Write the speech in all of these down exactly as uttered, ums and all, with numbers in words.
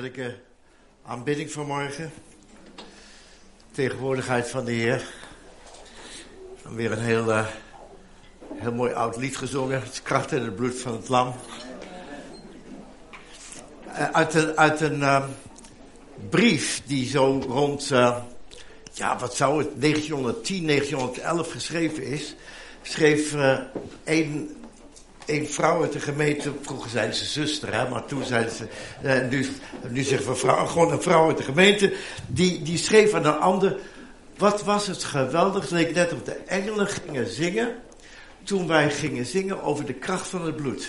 heerlijke aanbidding vanmorgen. Tegenwoordigheid van de Heer. En weer een heel, uh, heel mooi oud lied gezongen. Het is kracht en het bloed van het lam. Uh, uit een, uit een uh, brief die zo rond, uh, ja wat zou het, negentienhonderdtien, negentienhonderdelf geschreven is. Schreef uh, een... Een vrouw uit de gemeente, vroeger zeiden ze zuster, hè, maar toen zeiden ze, uh, nu, nu zeggen we vrouw, gewoon een vrouw uit de gemeente, die, die schreef aan een ander, wat was het geweldig, het leek net of de engelen gingen zingen, toen wij gingen zingen over de kracht van het bloed.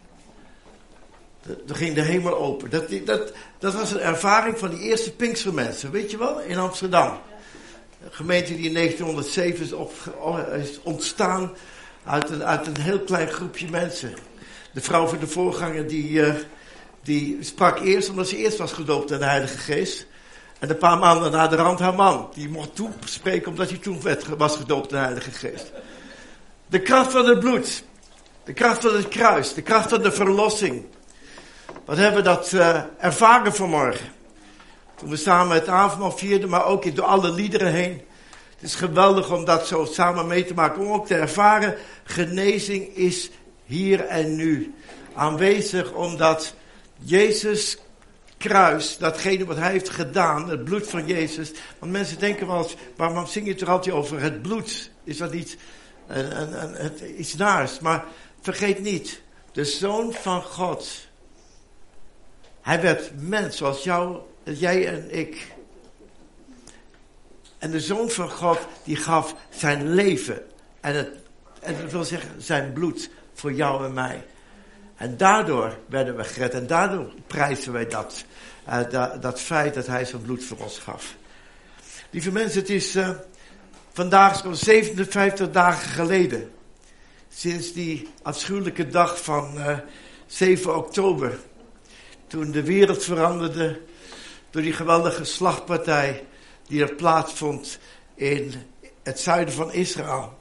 Toen ging de hemel open. Dat, dat, dat was een ervaring van die eerste Pinkstermensen, weet je wel, in Amsterdam. Een gemeente die in negentienhonderdzeven is, op, is ontstaan. Uit een, uit een heel klein groepje mensen. De vrouw van de voorganger die, uh, die sprak eerst omdat ze eerst was gedoopt in de Heilige Geest. En een paar maanden na de rand haar man. Die mocht toen spreken omdat hij toen werd, was gedoopt in de Heilige Geest. De kracht van het bloed. De kracht van het kruis. De kracht van de verlossing. Wat hebben we dat uh, ervaren vanmorgen. Toen we samen het avondmaal vierden, maar ook door alle liederen heen. Het is geweldig om dat zo samen mee te maken. Om ook te ervaren, genezing is hier en nu aanwezig. Omdat Jezus kruis, datgene wat hij heeft gedaan, het bloed van Jezus. Want mensen denken wel eens, waarom zing je toch altijd over het bloed? Is dat niet een, een, een, het, iets naars? Maar vergeet niet, de Zoon van God. Hij werd mens zoals jou, jij en ik. En de Zoon van God, die gaf zijn leven. En, het, en dat wil zeggen, zijn bloed voor jou en mij. En daardoor werden we gered. En daardoor prijzen wij dat. Uh, dat, dat feit dat hij zijn bloed voor ons gaf. Lieve mensen, het is uh, vandaag zo'n zevenenvijftig dagen geleden. Sinds die afschuwelijke dag van uh, zeven oktober. Toen de wereld veranderde door die geweldige slagpartij die er plaatsvond in het zuiden van Israël.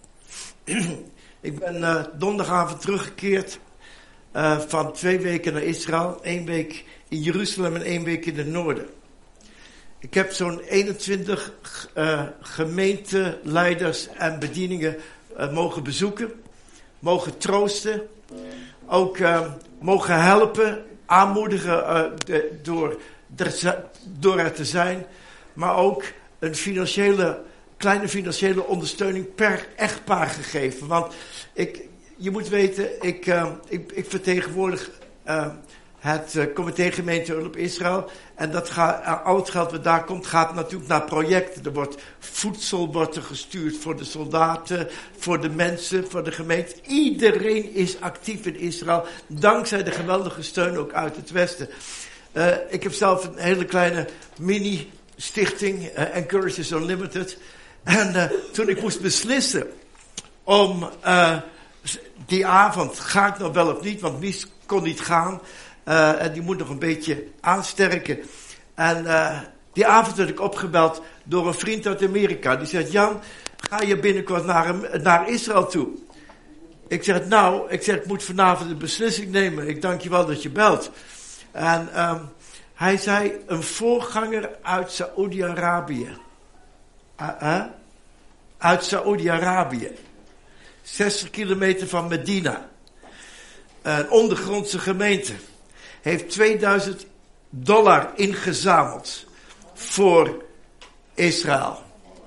Ik ben uh, donderdagavond teruggekeerd uh, van twee weken naar Israël. Eén week in Jeruzalem en één week in het noorden. Ik heb zo'n eenentwintig uh, gemeenteleiders en bedieningen uh, mogen bezoeken. Mogen troosten. Ook uh, mogen helpen, aanmoedigen uh, de, door, de, door er te zijn. Maar ook een financiële, kleine financiële ondersteuning per echtpaar gegeven. Want ik, je moet weten, ik, uh, ik, ik vertegenwoordig uh, het uh, comité Gemeentehulp Israël. En dat gaat, uh, al het geld wat daar komt, gaat natuurlijk naar projecten. Er wordt voedsel wordt er gestuurd voor de soldaten, voor de mensen, voor de gemeente. Iedereen is actief in Israël, dankzij de geweldige steun ook uit het Westen. Uh, ik heb zelf een hele kleine mini stichting, uh, Encourages Unlimited. En uh, toen ik moest beslissen om uh, die avond, ga ik nog wel of niet, want Mies kon niet gaan. Uh, en die moet nog een beetje aansterken. En uh, die avond werd ik opgebeld door een vriend uit Amerika. Die zegt, Jan, ga je binnenkort naar, naar Israël toe? Ik zeg, nou, ik zeg, ik moet vanavond een beslissing nemen. Ik dank je wel dat je belt. En um, hij zei, een voorganger uit Saoedi-Arabië. Uh, uh, uit Saoedi-Arabië. zestig kilometer van Medina. Een ondergrondse gemeente. Heeft tweeduizend dollar ingezameld. Voor Israël.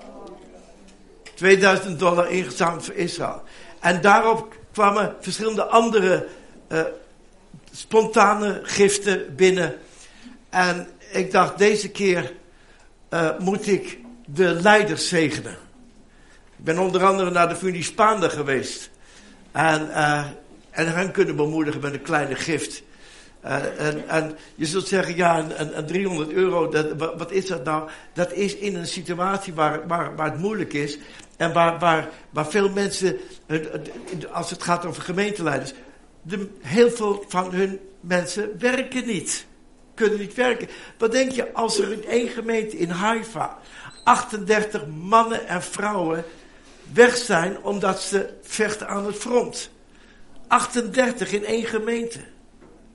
tweeduizend dollar ingezameld voor Israël. En daarop kwamen verschillende andere uh, spontane giften binnen. En ik dacht, deze keer uh, moet ik de leiders zegenen. Ik ben onder andere naar de familie Spaander geweest. En, uh, en hen kunnen bemoedigen met een kleine gift. Uh, en, en je zult zeggen, ja, een, een driehonderd euro, dat, wat is dat nou? Dat is in een situatie waar, waar, waar het moeilijk is. En waar, waar, waar veel mensen, als het gaat over gemeenteleiders, de, heel veel van hun mensen werken niet. Kunnen niet werken. Wat denk je als er in één gemeente in Haifa achtendertig mannen en vrouwen weg zijn omdat ze vechten aan het front? achtendertig in één gemeente.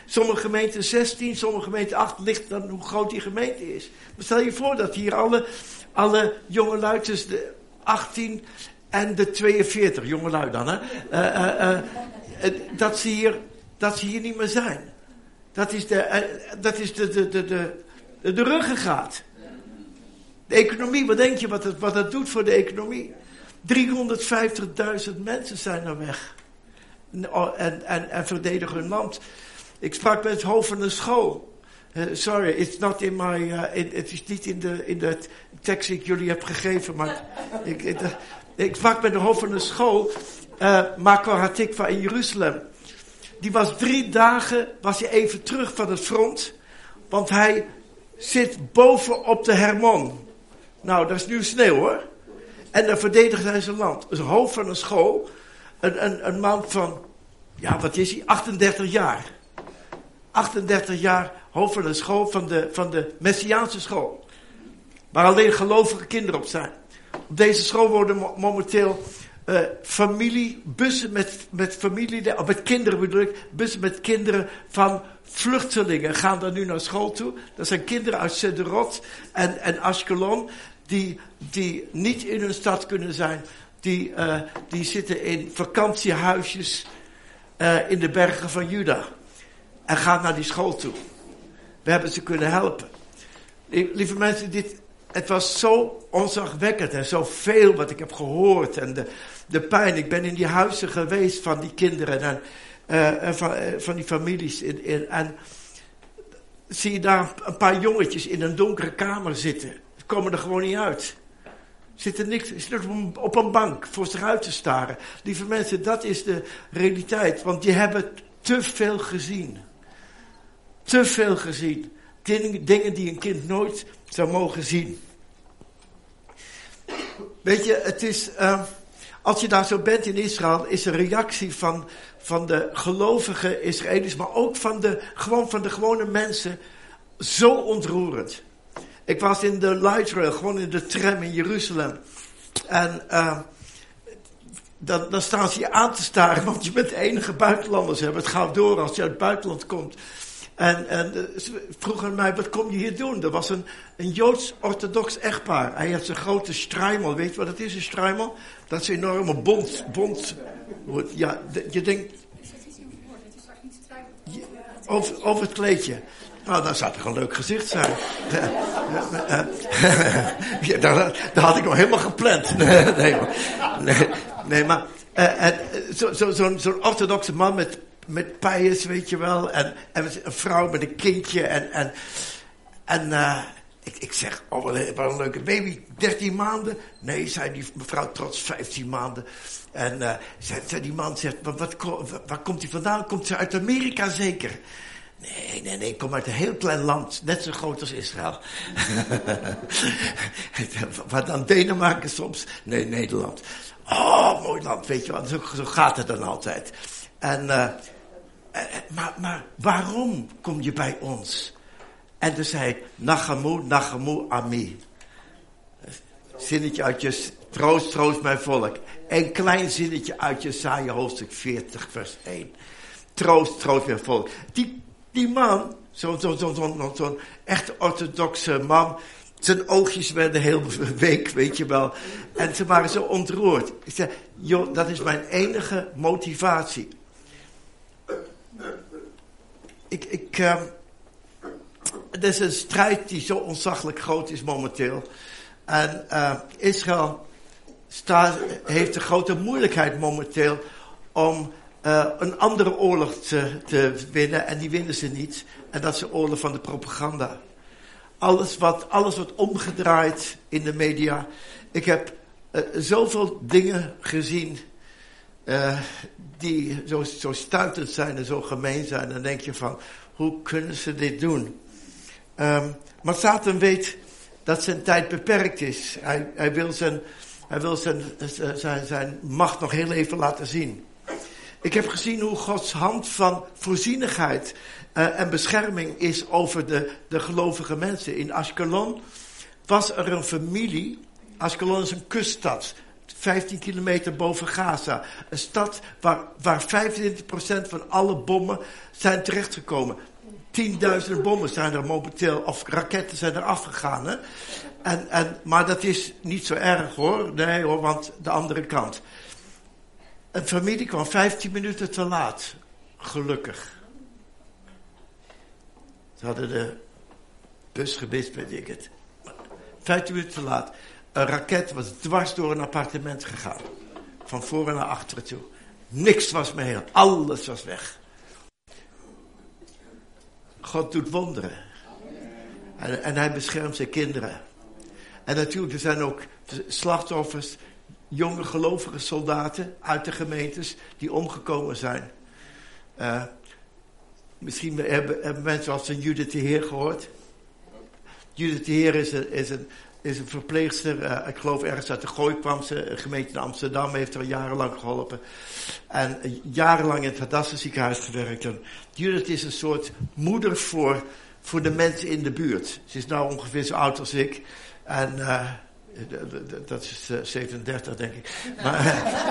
Sommige gemeenten zestien, sommige gemeenten acht, ligt dan hoe groot die gemeente is. Maar stel je voor dat hier alle, alle jongelui tussen de achttien en de tweeënveertig, jongelui dan, hè, uh, uh, uh, dat, ze hier, dat ze hier niet meer zijn. Dat is de, uh, dat is de, de, de, de, de ruggengraat. De economie, wat denk je wat het, wat het doet voor de economie? driehonderdvijftigduizend mensen zijn er weg. En, en, en verdedigen hun land. Ik sprak met het hoofd van een school. Uh, sorry, it's not in my, uh, in, het is niet in de, in de tekst die ik jullie heb gegeven, maar ik, ik, ik sprak met de hoofd van een school, uh, Marco Hatikva in Jeruzalem. Die was drie dagen, was hij even terug van het front, want hij zit boven op de Hermon. Nou, dat is nu sneeuw hoor. En dan verdedigt hij zijn land. Dus hoofd van een school, een, een, een man van, ja wat is hij, achtendertig jaar. achtendertig jaar hoofd van een school, van de, van de Messiaanse school. Waar alleen gelovige kinderen op zijn. Op deze school worden mo- momenteel uh, familie, bussen met, met familie, of met kinderen bedoel ik, bussen met kinderen van vluchtelingen gaan daar nu naar school toe. Dat zijn kinderen uit Sderot en, en Ashkelon, die, die niet in hun stad kunnen zijn. Die, uh, die zitten in vakantiehuisjes uh, in de bergen van Juda. En gaan naar die school toe. We hebben ze kunnen helpen. Lieve mensen, dit, het was zo ontzagwekkend en zoveel wat ik heb gehoord. En de, de pijn. Ik ben in die huizen geweest van die kinderen en, uh, en van, uh, van die families. In, in, en zie je daar een paar jongetjes in een donkere kamer zitten. Ze komen er gewoon niet uit. Zitten niks, zitten op een, op een bank voor zich uit te staren. Lieve mensen, dat is de realiteit. Want die hebben te veel gezien. Te veel gezien. Dingen, dingen die een kind nooit zou mogen zien. Weet je, het is, uh, als je daar zo bent in Israël, is de reactie van, van de gelovige Israëli's, maar ook van de, gewoon van de gewone mensen, zo ontroerend. Ik was in de light rail, gewoon in de tram in Jeruzalem. En uh, dan, dan staan ze je aan te staren, want je bent de enige buitenlander. Ze hebben het gauw door als je uit het buitenland komt. En, en ze vroegen mij, wat kom je hier doen? Er was een, een Joods-orthodox echtpaar. Hij had zijn grote struimel. Weet je wat het is, een struimel? Dat is een enorme bont. bont ja, de, je denkt... Over, over het kleedje. Nou, dan zou toch een leuk gezicht zijn. ja, dat, dat had ik nog helemaal gepland. nee, maar, nee, nee, maar uh, en, zo, zo, zo'n, zo'n orthodoxe man met... Met pijes, weet je wel. En, en een vrouw met een kindje. En, en, en uh, ik, ik zeg, oh wat een, wat een leuke baby. dertien maanden? Nee, zei die mevrouw trots, vijftien maanden. En uh, zei, zei die man, zegt, wat, wat, waar komt hij vandaan? Komt ze uit Amerika zeker? Nee, nee, nee, ik kom uit een heel klein land. Net zo groot als Israël. Wat dan Denemarken soms? Nee, Nederland. Oh, mooi land, weet je wel. Zo, zo gaat het dan altijd. En... Uh, Uh, maar, maar waarom kom je bij ons? En toen zei ik, Nachamu, Nachamu, Ami. Zinnetje uit je, troost, troost mijn volk. Een klein zinnetje uit Jesaja hoofdstuk veertig, vers één. Troost, troost mijn volk. Die, die man, zo'n zo, zo, zo, zo, zo echt orthodoxe man, zijn oogjes werden heel week, weet je wel. En ze waren zo ontroerd. Ik zei, joh, dat is mijn enige motivatie. Ik, ik, uh, het is een strijd die zo ontzaglijk groot is momenteel. En uh, Israël staat, heeft een grote moeilijkheid momenteel om uh, een andere oorlog te, te winnen. En die winnen ze niet. En dat is de oorlog van de propaganda. Alles wat, alles wordt omgedraaid in de media. Ik heb uh, zoveel dingen gezien... Uh, die zo, zo stuitend zijn en zo gemeen zijn. Dan denk je van, hoe kunnen ze dit doen? Um, maar Satan weet dat zijn tijd beperkt is. Hij, hij wil, zijn, hij wil zijn, zijn, zijn macht nog heel even laten zien. Ik heb gezien hoe Gods hand van voorzienigheid uh, en bescherming is over de, de gelovige mensen. In Ashkelon was er een familie. Ashkelon is een kuststad. vijftien kilometer boven Gaza. Een stad waar, waar vijfentwintig procent van alle bommen zijn terechtgekomen. Tienduizenden bommen zijn er momenteel, of raketten zijn er afgegaan. Hè? En, en, maar dat is niet zo erg hoor. Nee hoor, want de andere kant. Een familie kwam vijftien minuten te laat. Gelukkig. Ze hadden de bus gemist, weet ik het. vijftien minuten te laat. Een raket was dwars door een appartement gegaan. Van voren naar achteren toe. Niks was meer heel. Alles was weg. God doet wonderen. En, en hij beschermt zijn kinderen. En natuurlijk, er zijn ook slachtoffers, jonge gelovige soldaten uit de gemeentes die omgekomen zijn. Uh, misschien hebben, hebben mensen als een Judith de Heer gehoord. Judith de Heer is een, is een, is een verpleegster, uh, ik geloof ergens uit de Gooi kwam ze, een gemeente in Amsterdam, heeft er jarenlang geholpen. En uh, jarenlang in het Hadassah ziekenhuis gewerkt. En Judith is een soort moeder voor, voor de mensen in de buurt. Ze is nou ongeveer zo oud als ik. En uh, dat is uh, zevenendertig, denk ik. Maar,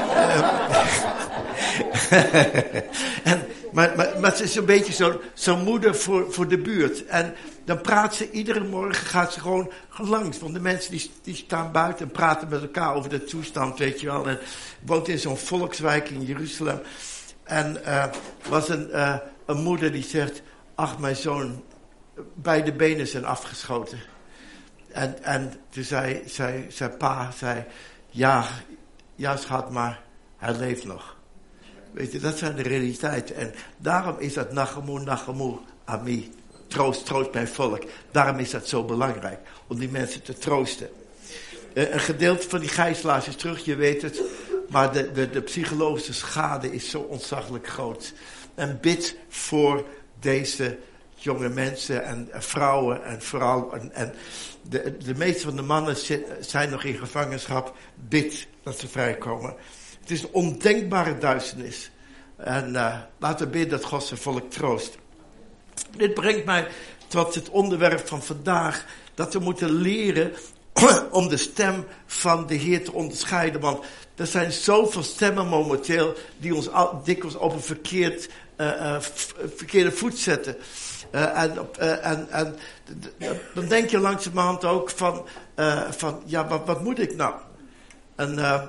uh, en, maar, maar, maar ze is een beetje zo'n zo'n moeder voor, voor de buurt. En dan praat ze, iedere morgen gaat ze gewoon langs. Want de mensen die, die staan buiten en praten met elkaar over de toestand, weet je wel. En woont in zo'n volkswijk in Jeruzalem. En uh, was een, uh, een moeder die zegt, ach mijn zoon, beide benen zijn afgeschoten. En, en toen zei, zei, zei pa, zei, ja, ja schat, maar hij leeft nog. Weet je, dat zijn de realiteiten. En daarom is dat Nachamu, Nachamu, Ami, troost, troost mijn volk. Daarom is dat zo belangrijk, om die mensen te troosten. Uh, een gedeelte van die gijzelaars is terug, je weet het. Maar de, de, de psychologische schade is zo ontzaglijk groot. En bid voor deze jonge mensen en vrouwen en vooral... En, en de, de meeste van de mannen zijn nog in gevangenschap. Bid dat ze vrijkomen. Het is een ondenkbare duisternis. En uh, laten we bidden dat God zijn volk troost. Dit brengt mij tot het onderwerp van vandaag. Dat we moeten leren om de stem van de Heer te onderscheiden. Want er zijn zoveel stemmen momenteel die ons al, dikwijls op een verkeerd, uh, uh, verkeerde voet zetten. Uh, en, uh, en, en dan denk je langzamerhand ook van, uh, van ja, wat, wat moet ik nou? En, uh,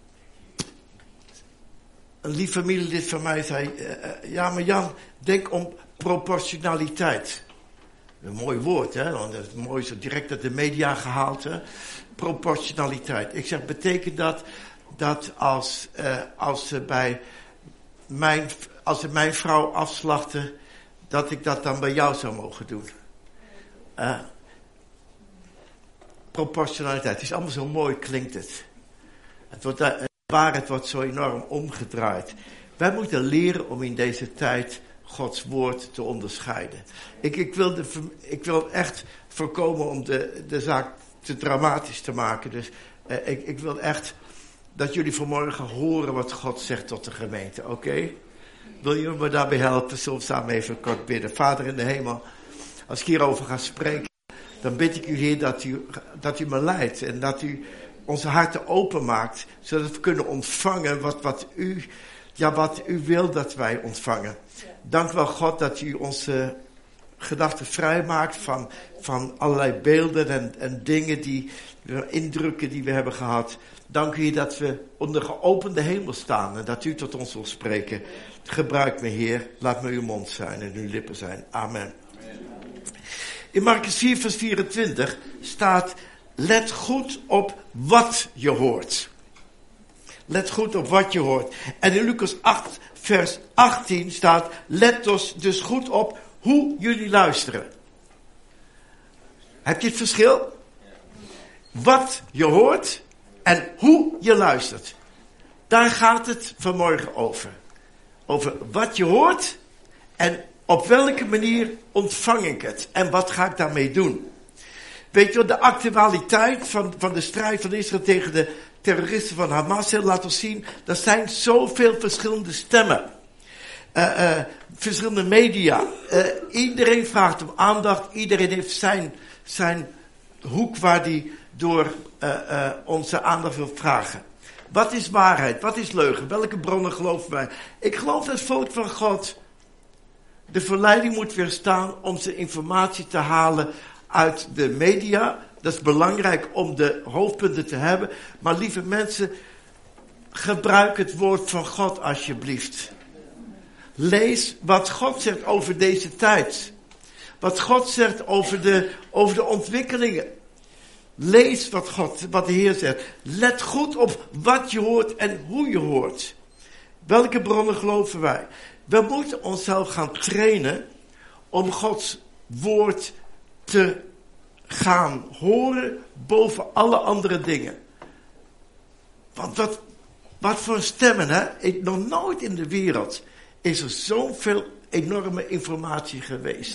een lief familielid van mij zei, uh, ja maar Jan, denk om proportionaliteit. Een mooi woord, hè? Want dat is mooi zo direct uit de media gehaald, hè? Proportionaliteit. Ik zeg, betekent dat dat als, uh, als ze bij mijn, als ze mijn vrouw afslachten, dat ik dat dan bij jou zou mogen doen? Uh, proportionaliteit. Het is allemaal zo mooi, klinkt het. Het wordt, de waarheid wordt zo enorm omgedraaid. Wij moeten leren om in deze tijd Gods woord te onderscheiden. Ik, ik, wil, de, ik wil echt voorkomen om de, de zaak te dramatisch te maken. Dus uh, ik, ik wil echt dat jullie vanmorgen horen wat God zegt tot de gemeente. Oké? Okay? Wil je me daarbij helpen? Zullen we samen even kort bidden. Vader in de hemel, als ik hierover ga spreken, dan bid ik u, Heer, dat u, dat u me leidt. En dat u onze harten openmaakt, zodat we kunnen ontvangen wat, wat, u, ja, wat u wil dat wij ontvangen. Dank wel, God, dat u onze gedachten vrijmaakt van, van allerlei beelden en, en dingen, die, indrukken die we hebben gehad. Dank u dat we onder geopende hemel staan en dat u tot ons wil spreken. Gebruik me, Heer, laat me uw mond zijn en uw lippen zijn. Amen. In Markus vier vers vierentwintig staat, let goed op wat je hoort. Let goed op wat je hoort. En in Lucas acht vers achttien staat, let dus, dus goed op hoe jullie luisteren. Heb je het verschil? Wat je hoort en hoe je luistert. Daar gaat het vanmorgen over. Over wat je hoort en op welke manier ontvang ik het. En wat ga ik daarmee doen. Weet je, de actualiteit van, van de strijd van Israël tegen de terroristen van Hamas laat ons zien, er zijn zoveel verschillende stemmen. Uh, uh, verschillende media. Uh, iedereen vraagt om aandacht. Iedereen heeft zijn, zijn hoek waar die door uh, uh, onze aandacht wil vragen. Wat is waarheid? Wat is leugen? Welke bronnen geloven wij? Ik geloof dat het volk van God de verleiding moet weerstaan om zijn informatie te halen uit de media. Dat is belangrijk om de hoofdpunten te hebben. Maar lieve mensen, gebruik het woord van God alsjeblieft. Lees wat God zegt over deze tijd. Wat God zegt over de, over de ontwikkelingen. Lees wat God, wat de Heer zegt. Let goed op wat je hoort en hoe je hoort. Welke bronnen geloven wij? We moeten onszelf gaan trainen om Gods woord te gaan horen boven alle andere dingen. Want wat, wat voor stemmen, hè? Ik, nog nooit in de wereld is er zoveel enorme informatie geweest.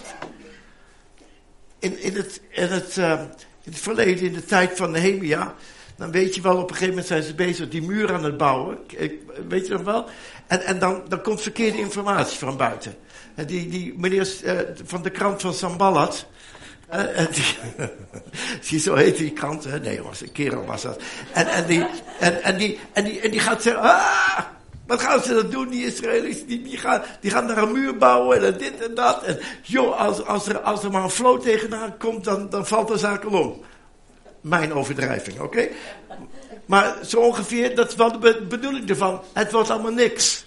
In, in, het, in, het, uh, in het verleden, in de tijd van Nehemia, dan weet je wel, op een gegeven moment zijn ze bezig die muur aan het bouwen. Ik, weet je nog wel? En, en dan, dan komt verkeerde informatie van buiten. En die, die meneer uh, van de krant van Sanballat, uh, en die, zie, zo heet die krant, hè? Nee, was een kerel was dat. En, en, die, en, en, die, en, die, en die gaat zeggen, ah, wat gaan ze dat doen, die Israëli's? Die, die, gaan, die gaan daar een muur bouwen en dit en dat. En joh, als, als, er, als er maar een vloot tegenaan komt, dan, dan valt de zaak al om. Mijn overdrijving, oké? Okay? Maar zo ongeveer, dat is wel de bedoeling ervan. Het wordt allemaal niks.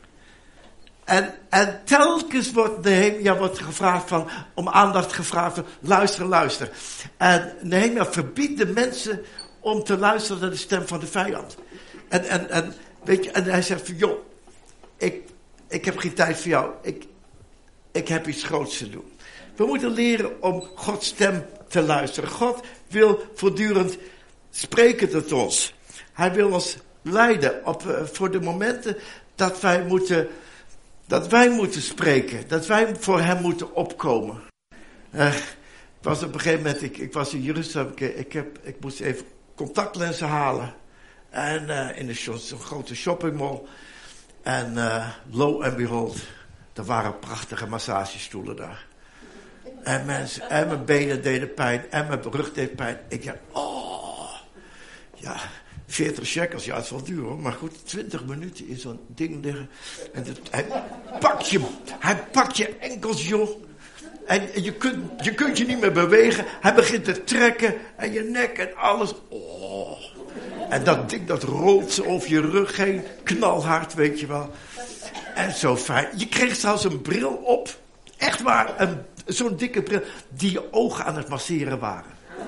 En, en telkens wordt Nehemia wordt gevraagd van, om aandacht gevraagd van, luister, luister. En Nehemia verbiedt de mensen om te luisteren naar de stem van de vijand. En, en, en, weet je, en hij zegt van, joh, ik, ik heb geen tijd voor jou. Ik, ik heb iets groots te doen. We moeten leren om Gods stem te luisteren. God wil voortdurend spreken tot ons. Hij wil ons leiden op, uh, voor de momenten dat wij moeten, dat wij moeten spreken. Dat wij voor hem moeten opkomen. Uh, ik was op een gegeven moment, ik, ik was in Jeruzalem, ik, ik, heb, ik moest even contactlenzen halen. En uh, in zo'n zo grote shoppingmall. En uh, lo and behold, er waren prachtige massagestoelen daar. En, mensen, en mijn benen deden pijn. En mijn rug deed pijn. Ik dacht, oh. Ja, veertig shekels. Ja, het is wel duur hoor. Maar goed, twintig minuten in zo'n ding liggen. En dat, hij pakt je, hij pakt je enkels, joh. En je kunt, je kunt je niet meer bewegen. Hij begint te trekken. En je nek en alles. Oh. En dat ding, dat rolt zo over je rug heen. Knalhard, weet je wel. En zo fijn. Je kreeg zelfs een bril op. Echt waar, een zo'n dikke bril, die je ogen aan het masseren waren.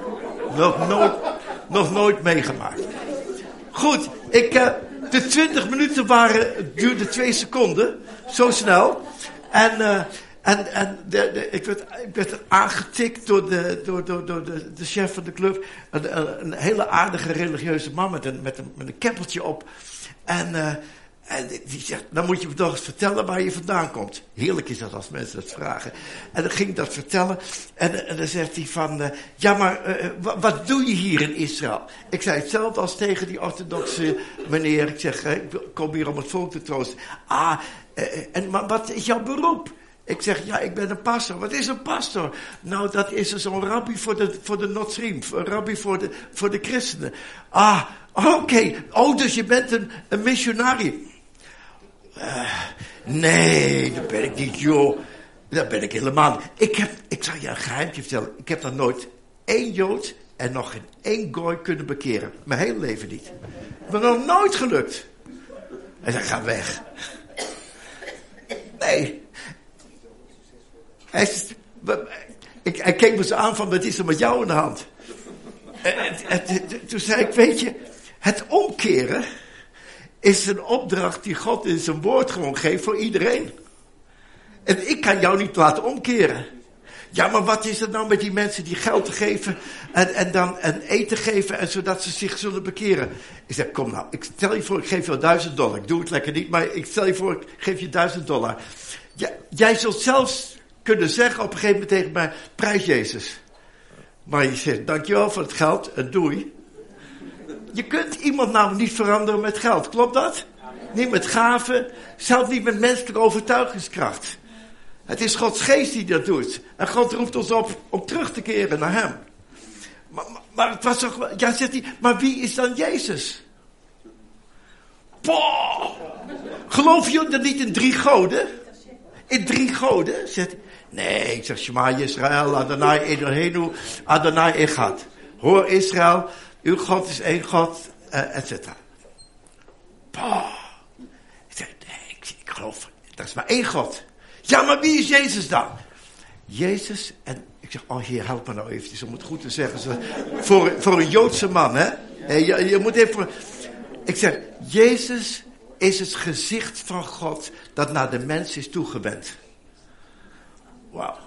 Nog nooit, nog nooit meegemaakt. Goed, ik, uh, de twintig minuten waren, duurde twee seconden, zo snel. En, uh, en, en de, de, ik, werd, ik werd aangetikt door, de, door, door, door de, de chef van de club. Een, een, een hele aardige religieuze man met een, met een, met een keppeltje op. En... Uh, En die zegt, dan moet je me toch eens vertellen waar je vandaan komt. Heerlijk is dat als mensen dat vragen. En dan ging ik dat vertellen. En, en dan zegt hij van, uh, ja maar, uh, wat, wat doe je hier in Israël? Ik zei hetzelfde als tegen die orthodoxe meneer. Ik zeg, uh, ik kom hier om het volk te troosten. Ah, uh, en maar wat is jouw beroep? Ik zeg, ja, ik ben een pastor. Wat is een pastor? Nou, dat is zo'n rabbi voor de, voor de Notsrim. Een rabbi voor de, voor de christenen. Ah, oké. Okay. Oh, dus je bent een, een missionarie. Uh, nee, dat ben ik niet, joh. Dat ben ik helemaal niet. Ik heb, ik zal je een geheimtje vertellen. Ik heb nog nooit één Jood en nog geen één Gooi kunnen bekeren. Mijn hele leven niet. Maar nog nooit gelukt. Hij zei, ga weg. Nee. Hij, ik, hij keek me zo aan van, wat is er met jou in de hand? En, en, en toen zei ik, weet je, het omkeren is een opdracht die God in zijn woord gewoon geeft voor iedereen. En ik kan jou niet laten omkeren. Ja, maar wat is het nou met die mensen die geld geven en, en dan en eten geven en zodat ze zich zullen bekeren? Ik zeg, kom nou, ik stel je voor, ik geef je duizend dollar. Ik doe het lekker niet, maar ik stel je voor, ik geef je duizend dollar. Ja, jij zult zelfs kunnen zeggen op een gegeven moment tegen mij, prijs Jezus. Maar je zegt, dankjewel voor het geld en doei. Je kunt iemand nou niet veranderen met geld, klopt dat? Niet met gaven, zelfs niet met menselijke overtuigingskracht. Het is Gods geest die dat doet. En God roept ons op om terug te keren naar hem. Maar, maar, maar het was toch, ja, zegt hij, maar wie is dan Jezus? Poh! Geloven jullie dan niet in drie goden? In drie goden? Zegt hij. Nee, ik zeg, Shema Yisrael, Adonai Eloheinu, Adonai Echad. Hoor Israël, uw God is één God, uh, et cetera. Poh! Ik zeg, nee, ik, ik geloof, dat is maar één God. Ja, maar wie is Jezus dan? Jezus, en ik zeg, oh Heer, help me nou eventjes om het goed te zeggen. Zo, voor, voor een Joodse man, hè. Je, je moet even... Ik zeg, Jezus is het gezicht van God dat naar de mens is toegewend. Wauw.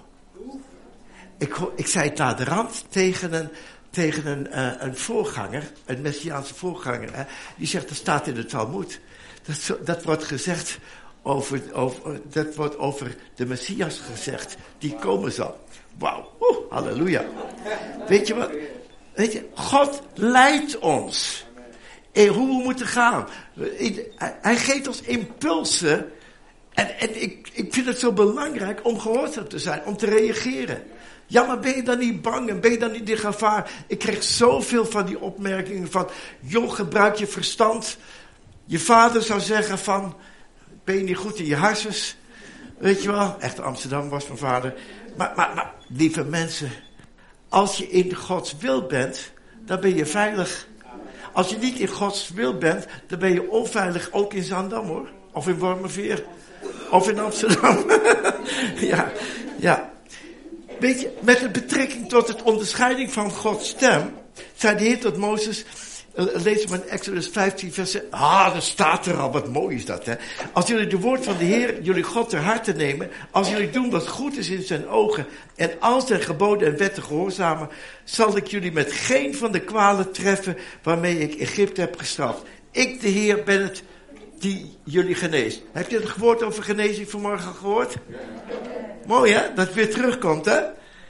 Ik, ik zei het naar de rand tegen een, tegen een, uh, een voorganger, een Messiaanse voorganger. Hè, die zegt, dat staat in de Talmoed. Dat, dat wordt gezegd over, over, dat wordt over de Messias gezegd. Die komen zal. Wauw. Oeh, halleluja. Weet je wat? Weet je, God leidt ons. En hoe we moeten gaan. Hij geeft ons impulsen. En, en ik, ik vind het zo belangrijk om gehoorzaam te zijn. Om te reageren. Ja, maar ben je dan niet bang? En ben je dan niet in gevaar? Ik kreeg zoveel van die opmerkingen van... joh, gebruik je verstand. Je vader zou zeggen van... ben je niet goed in je hersens? Weet je wel? Echt Amsterdam was mijn vader. Maar, maar, maar lieve mensen... als je in Gods wil bent... dan ben je veilig. Als je niet in Gods wil bent... dan ben je onveilig. Ook in Zaandam, hoor. Of in Wormerveer. Of in Amsterdam. ja, ja. Weet je, met een betrekking tot het onderscheiding van Gods stem... zei de Heer tot Mozes... lees maar in Exodus vijftien versen. Ah, dat staat er al. Wat mooi is dat, hè. Als jullie de woord van de Heer, jullie God ter harte nemen... als jullie doen wat goed is in zijn ogen... en al zijn geboden en wetten gehoorzamen... zal ik jullie met geen van de kwalen treffen... waarmee ik Egypte heb gestraft. Ik, de Heer, ben het die jullie geneest. Heb je het woord over genezing vanmorgen gehoord? Mooi, hè? Dat het weer terugkomt, hè?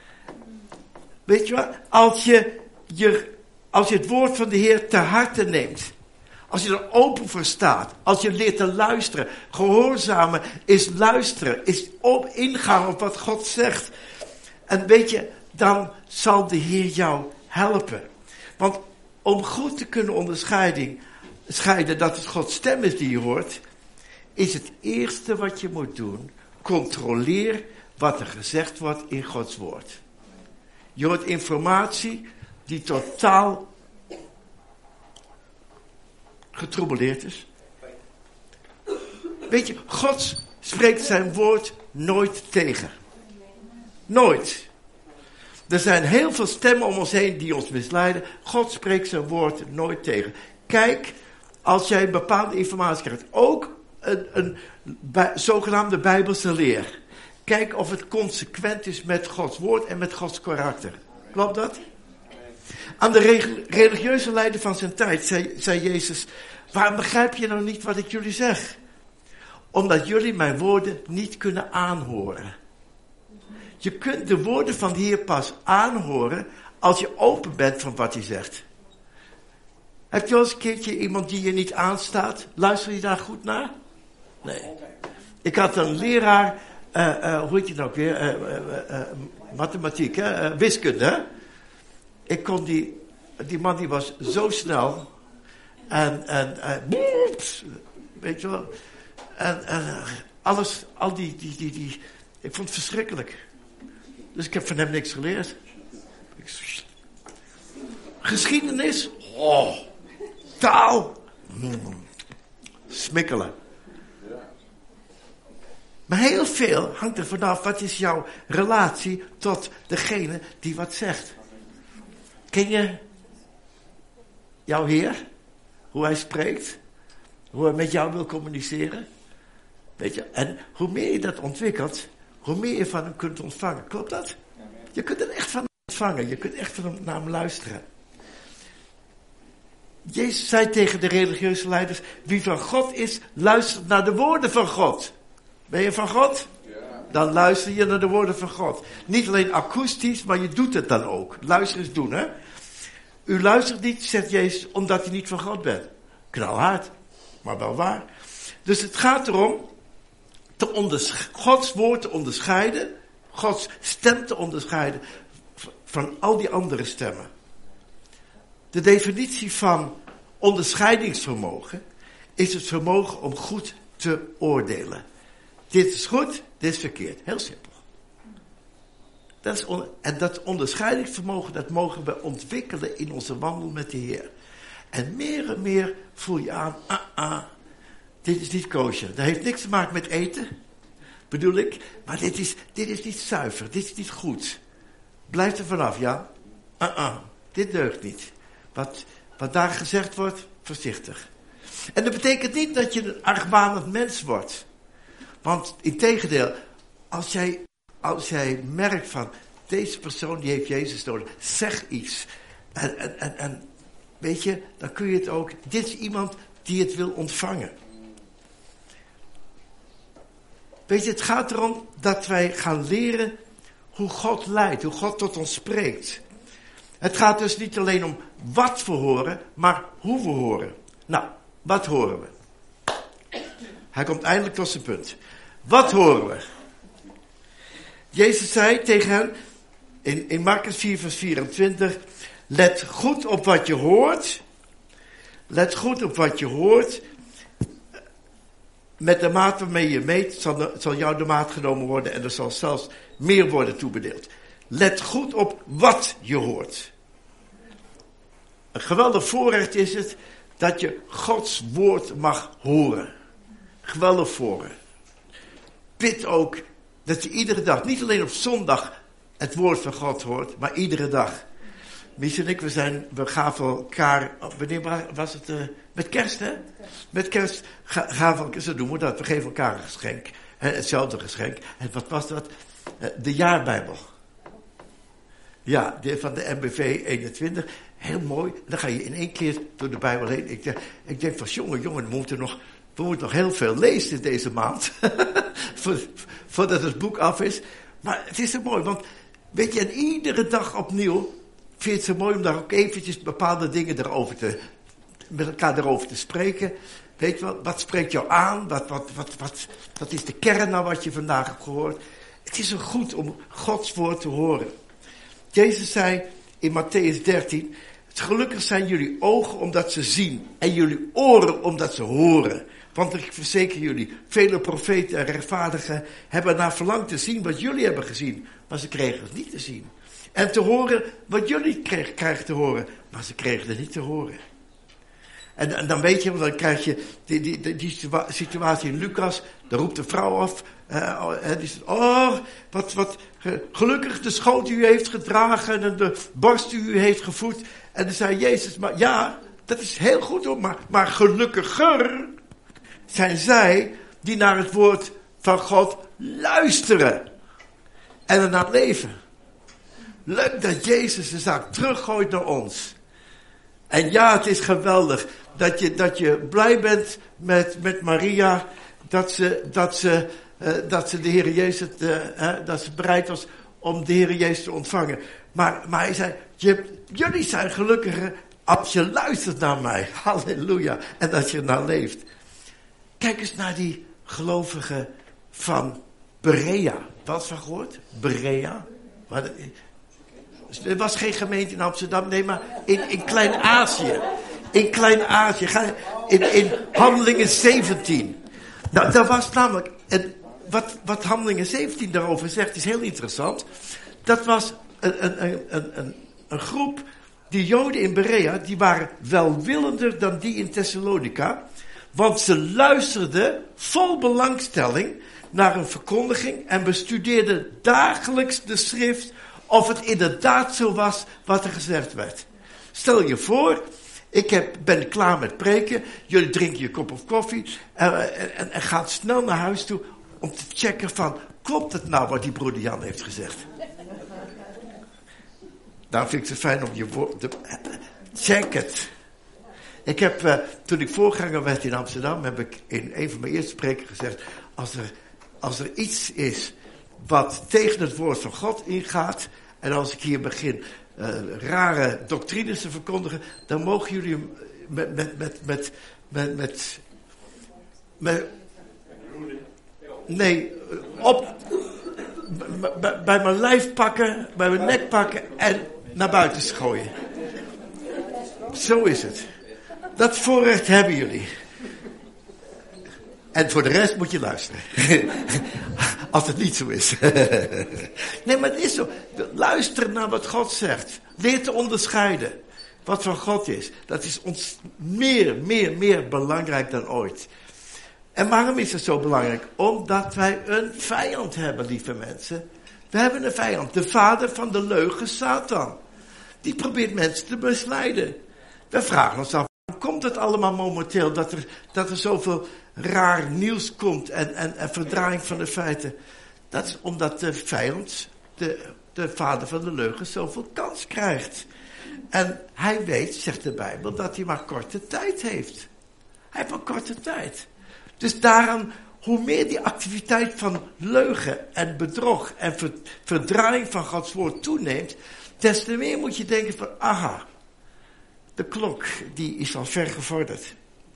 Weet je wat? Als je, je, als je het woord van de Heer ter harte neemt. Als je er open voor staat. Als je leert te luisteren. Gehoorzamen is luisteren. Is op ingaan op wat God zegt. En weet je, dan zal de Heer jou helpen. Want om goed te kunnen onderscheiden, scheiden dat het Gods stem is die je hoort. Is het eerste wat je moet doen. Controleer wat er gezegd wordt in Gods woord. Je hoort informatie die totaal getroubeleerd is. Weet je, God spreekt zijn woord nooit tegen. Nooit. Er zijn heel veel stemmen om ons heen die ons misleiden. God spreekt zijn woord nooit tegen. Kijk, als jij een bepaalde informatie krijgt, ook een, een bij, zogenaamde Bijbelse leer. Kijk of het consequent is met Gods woord en met Gods karakter. Klopt dat? Aan de religieuze leider van zijn tijd zei, zei Jezus... waarom begrijp je nou niet wat ik jullie zeg? Omdat jullie mijn woorden niet kunnen aanhoren. Je kunt de woorden van de Heer pas aanhoren... als je open bent van wat hij zegt. Heb je wel eens een keertje iemand die je niet aanstaat? Luister je daar goed naar? Nee. Ik had een leraar... Uh, uh, hoe heet je nou ook weer? Uh, uh, uh, mathematiek, hè? Uh, wiskunde, hè? Ik kon die... Die man die was zo snel. En... en uh, weet je wel. En, en alles... Al die, die, die, die... Ik vond het verschrikkelijk. Dus ik heb van hem niks geleerd. Geschiedenis? Oh. Taal? Mm. Smikkelen. Maar heel veel hangt er vanaf, wat is jouw relatie tot degene die wat zegt. Ken je jouw Heer? Hoe hij spreekt? Hoe hij met jou wil communiceren? Weet je, en hoe meer je dat ontwikkelt, hoe meer je van hem kunt ontvangen. Klopt dat? Je kunt er echt van ontvangen. Je kunt echt van hem, naar hem luisteren. Jezus zei tegen de religieuze leiders, wie van God is, luistert naar de woorden van God. Ben je van God? Ja. Dan luister je naar de woorden van God. Niet alleen akoestisch, maar je doet het dan ook. Luisteren is doen, hè. U luistert niet, zegt Jezus, omdat u niet van God bent. Knalhard, maar wel waar. Dus het gaat erom te ondersch- Gods woord te onderscheiden, Gods stem te onderscheiden van al die andere stemmen. De definitie van onderscheidingsvermogen is het vermogen om goed te oordelen. Dit is goed, dit is verkeerd. Heel simpel. Dat is on- en dat onderscheidingsvermogen, dat mogen we ontwikkelen in onze wandel met de Heer. En meer en meer voel je aan, ah, ah, dit is niet kosher. Dat heeft niks te maken met eten, bedoel ik. Maar dit is, dit is niet zuiver, dit is niet goed. Blijf er vanaf, ja? Ah, ah, dit deugt niet. Wat, wat daar gezegd wordt, voorzichtig. En dat betekent niet dat je een argwanend mens wordt. Want integendeel, als jij, als jij merkt van, deze persoon die heeft Jezus nodig, zeg iets. En, en, en, en weet je, dan kun je het ook, dit is iemand die het wil ontvangen. Weet je, het gaat erom dat wij gaan leren hoe God leidt, hoe God tot ons spreekt. Het gaat dus niet alleen om wat we horen, maar hoe we horen. Nou, wat horen we? Hij komt eindelijk tot zijn punt. Wat horen we? Jezus zei tegen hen, in, in Marcus vier vers vierentwintig, let goed op wat je hoort. Let goed op wat je hoort. Met de maat waarmee je meet, zal, zal jou de maat genomen worden en er zal zelfs meer worden toebedeeld. Let goed op wat je hoort. Een geweldig voorrecht is het dat je Gods woord mag horen. Geweldig voorrecht. Bid ook dat je iedere dag, niet alleen op zondag, het woord van God hoort, maar iedere dag. Mies en ik, we, zijn, we gaven elkaar, wanneer was het, uh, met kerst hè? Met kerst gaven we, zo doen we dat, we geven elkaar een geschenk. Hè, hetzelfde geschenk. En wat was dat? Uh, de jaarbijbel. Ja, de, van de M B V eenentwintig. Heel mooi. Dan ga je in één keer door de Bijbel heen. Ik denk, ik denk van, jongen, jongen, we moeten nog, we moeten nog heel veel lezen deze maand. Voordat het boek af is. Maar het is zo mooi, want weet je, en iedere dag opnieuw vind je het zo mooi om daar ook eventjes bepaalde dingen erover te, met elkaar erover te spreken. Weet je wat, wat spreekt jou aan? Wat, wat, wat, wat, wat is de kern nou wat je vandaag hebt gehoord? Het is zo goed om Gods woord te horen. Jezus zei in Matthäus dertien, gelukkig zijn jullie ogen omdat ze zien en jullie oren omdat ze horen. Want ik verzeker jullie, vele profeten en rechtvaardigen hebben naar verlangd te zien wat jullie hebben gezien, maar ze kregen het niet te zien. En te horen wat jullie kreeg, krijgen te horen, maar ze kregen het niet te horen. En, en dan weet je, want dan krijg je die, die, die, die situatie in Lucas, daar roept de vrouw af, uh, die zegt, oh, wat, wat gelukkig de schoot die u heeft gedragen en de borst die u heeft gevoed. En dan zei Jezus, maar ja, dat is heel goed hoor, maar, maar gelukkiger zijn zij die naar het woord van God luisteren en ernaar leven. Leuk dat Jezus de zaak teruggooit naar ons. En ja, het is geweldig dat je, dat je blij bent met, met Maria, dat ze, dat ze, uh, dat ze de Heer Jezus, uh, uh, dat ze bereid was om de Heer Jezus te ontvangen. Maar, maar hij zei, je, jullie zijn gelukkiger als je luistert naar mij. Halleluja. En dat je ernaar leeft. Kijk eens naar die gelovigen van Berea. Wat van gehoord? Berea. Er was geen gemeente in Amsterdam, nee, maar in, in Klein-Azië. In Klein-Azië. In, in Handelingen zeventien. Nou, dat was namelijk, en wat, wat Handelingen zeventien daarover zegt, is heel interessant. Dat was een, een, een, een, een groep, die Joden in Berea, die waren welwillender dan die in Thessalonica. Want ze luisterden vol belangstelling naar een verkondiging en bestudeerden dagelijks de schrift of het inderdaad zo was wat er gezegd werd. Stel je voor, ik heb, ben klaar met preken, jullie drinken je kop of koffie en, en, en gaan snel naar huis toe om te checken van, klopt het nou wat die broeder Jan heeft gezegd? Daarom vind ik het fijn om je woord te... Check het. Ik heb, uh, toen ik voorganger werd in Amsterdam, heb ik in een van mijn eerste spreken gezegd, als er, als er iets is wat tegen het woord van God ingaat, en als ik hier begin uh, rare doctrines te verkondigen, dan mogen jullie hem met, met, met, met, met, met, met nee, op, bij, bij mijn lijf pakken, bij mijn nek pakken en naar buiten gooien. Zo is het. Dat voorrecht hebben jullie. En voor de rest moet je luisteren. Als het niet zo is. Nee, maar het is zo. Luister naar wat God zegt. Leer te onderscheiden wat van God is. Dat is ons meer, meer, meer belangrijk dan ooit. En waarom is het zo belangrijk? Omdat wij een vijand hebben, lieve mensen. We hebben een vijand. De vader van de leugen, Satan. Die probeert mensen te misleiden. We vragen ons af, hoe komt het allemaal momenteel dat er, dat er zoveel raar nieuws komt en, en, en verdraaiing van de feiten? Dat is omdat de vijand, de, de vader van de leugen, zoveel kans krijgt. En hij weet, zegt de Bijbel, dat hij maar korte tijd heeft. Hij heeft maar korte tijd. Dus daarom, hoe meer die activiteit van leugen en bedrog en ver, verdraaiing van Gods woord toeneemt, des te meer moet je denken van, aha, de klok die is al ver gevorderd.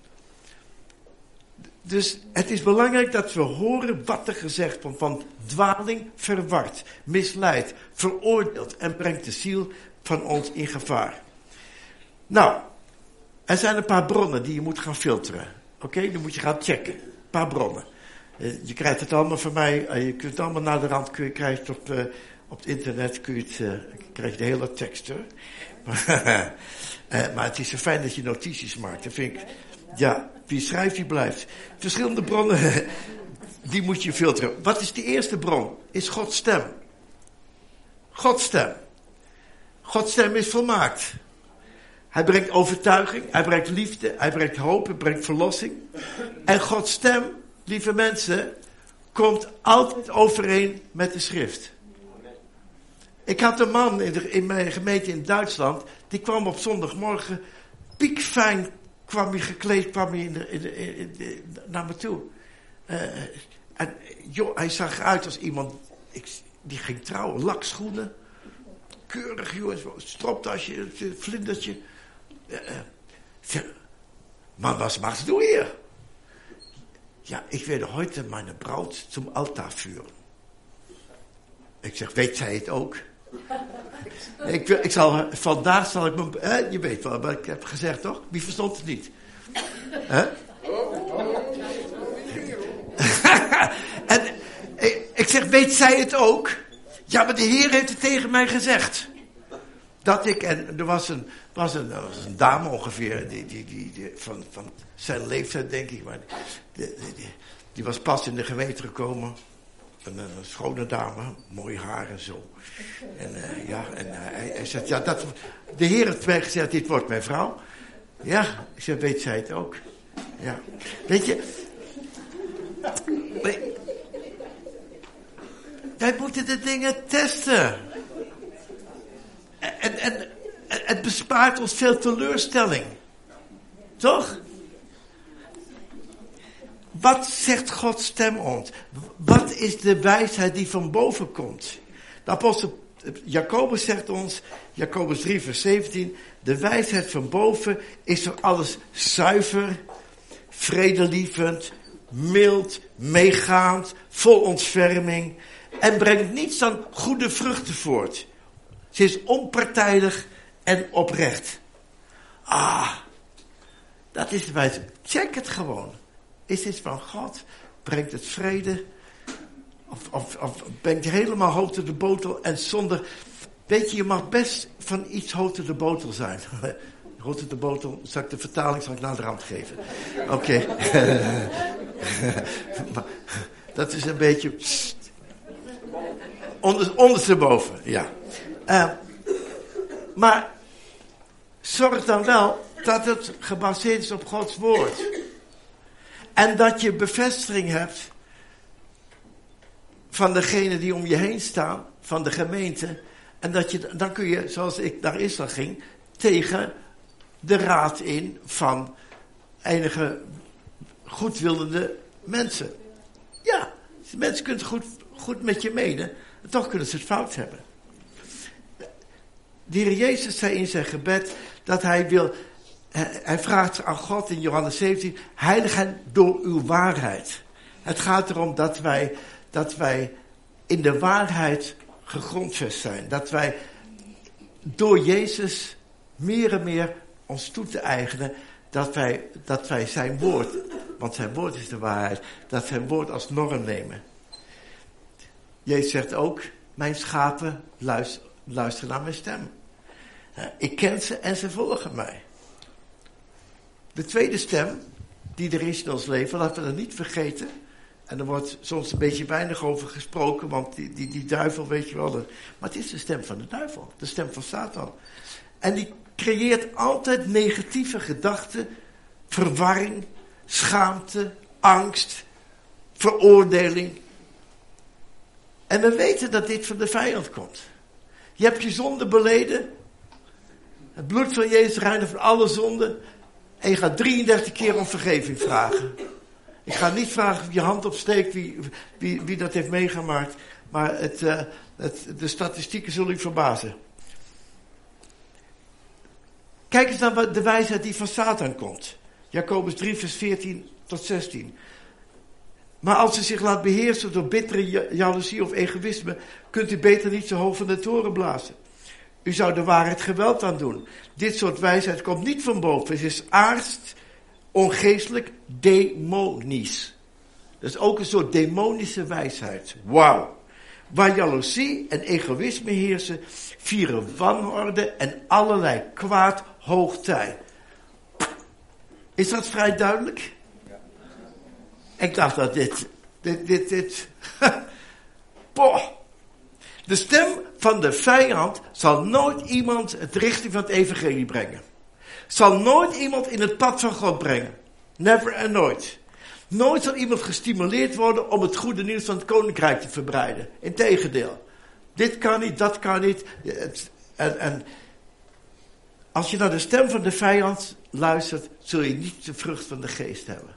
Dus het is belangrijk dat we horen wat er gezegd wordt, van dwaling verward, misleidt, veroordeelt en brengt de ziel van ons in gevaar. Nou, er zijn een paar bronnen die je moet gaan filteren. Oké, okay? Dan moet je gaan checken. Een paar bronnen. Uh, je krijgt het allemaal van mij, uh, je kunt het allemaal naar de rand, kun je, krijg het op, uh, op het internet, kun je het, uh, krijg je de hele tekst hoor. Maar, uh, maar het is zo fijn dat je notities maakt. Dan vind ik, ja, wie schrijft, die blijft. Verschillende bronnen, die moet je filteren. Wat is de eerste bron? Is Gods stem. Gods stem. Gods stem is volmaakt. Hij brengt overtuiging, hij brengt liefde, hij brengt hoop, hij brengt verlossing. En Gods stem, lieve mensen, komt altijd overeen met de schrift. Ik had een man in, de, in mijn gemeente in Duitsland, die kwam op zondagmorgen, piekfijn kwam hij gekleed, kwam hij in de, in de, in de, naar me toe. Uh, en joh, hij zag eruit als iemand, ik, die ging trouwen, lakschoenen. Keurig, joh, stroptasje, vlindertje. Uh, uh, maar was machst du hier? Ja, ik werde heute meine Braut zum Altar führen. Ik zeg, weet zij het ook? ik, ik zal, vandaag zal ik me... Eh, je weet wel, maar ik heb gezegd toch? Wie verstond het niet? Huh? en ik, ik zeg, weet zij het ook? Ja, maar de Heer heeft het tegen mij gezegd. Dat ik, en er was een, was een, was een dame ongeveer, die, die, die, die, van, van zijn leeftijd denk ik, maar die, die, die, die was pas in de gemeente gekomen. Een, een schone dame, mooi haar en zo. En uh, ja, en uh, hij, hij zegt, ja, dat, de Heer heeft mij gezegd, dit wordt mijn vrouw. Ja, ik zeg, weet zij het ook? Ja, weet je, wij, wij moeten de dingen testen. En, en, en het bespaart ons veel teleurstelling. Toch? Wat zegt Gods stem ons? Wat is de wijsheid die van boven komt? De apostel Jacobus zegt ons, Jacobus drie vers zeventien, de wijsheid van boven is voor alles zuiver, vredelievend, mild, meegaand, vol ontferming en brengt niets dan goede vruchten voort. Ze is onpartijdig en oprecht. Ah, dat is de wijsheid. Check het gewoon. Is dit van God? Brengt het vrede? Of, of, of brengt helemaal hoofd tot de botel en zonder... Weet je, je mag best van iets hoofd tot de botel zijn. Hoofd tot de botel, zal ik de vertaling zal ik naar de rand geven. Oké. Okay. Dat is een beetje... Onder, ondersteboven, ja. Uh, maar zorg dan wel dat het gebaseerd is op Gods woord. En dat je bevestiging hebt van degene die om je heen staan, van de gemeente. En dat je, dan kun je, zoals ik naar Israël ging, tegen de raad in van enige goedwillende mensen. Ja, mensen kunnen het goed, goed met je menen, en toch kunnen ze het fout hebben. De Heer Jezus zei in zijn gebed dat hij wil, hij vraagt aan God in Johannes zeventien, heilig hen door uw waarheid. Het gaat erom dat wij, dat wij in de waarheid gegrondvest zijn. Dat wij door Jezus meer en meer ons toe te eigenen, dat wij, dat wij zijn woord, want zijn woord is de waarheid, dat zijn woord als norm nemen. Jezus zegt ook, mijn schapen luisteren, luisteren naar mijn stem. Ik ken ze en ze volgen mij. De tweede stem die er is in ons leven, laten we dat niet vergeten. En er wordt soms een beetje weinig over gesproken, want die, die, die duivel, weet je wel. Maar het is de stem van de duivel, de stem van Satan. En die creëert altijd negatieve gedachten, verwarring, schaamte, angst, veroordeling. En we weten dat dit van de vijand komt. Je hebt je zonde beleden. Het bloed van Jezus reinigt van alle zonden. En je gaat drieëndertig keer om vergeving vragen. Ik ga niet vragen of je hand opsteekt wie, wie, wie dat heeft meegemaakt. Maar het, uh, het, de statistieken zullen u verbazen. Kijk eens naar de wijsheid die van Satan komt. Jacobus drie vers veertien tot zestien. Maar als u zich laat beheersen door bittere jaloezie of egoïsme, kunt u beter niet zo hoog van de toren blazen. U zou de waarheid geweld aan doen. Dit soort wijsheid komt niet van boven. Het is aards, ongeestelijk, demonisch. Dat is ook een soort demonische wijsheid. Wauw. Waar jaloezie en egoïsme heersen, vieren wanorde en allerlei kwaad hoogtij. Is dat vrij duidelijk? Ik dacht dat dit, dit, dit, dit, poh. De stem van de vijand zal nooit iemand het richting van het evangelie brengen. Zal nooit iemand in het pad van God brengen. Never en nooit. Nooit zal iemand gestimuleerd worden om het goede nieuws van het koninkrijk te verbreiden. Integendeel. Dit kan niet, dat kan niet. En, en als je naar de stem van de vijand luistert, zul je niet de vrucht van de geest hebben.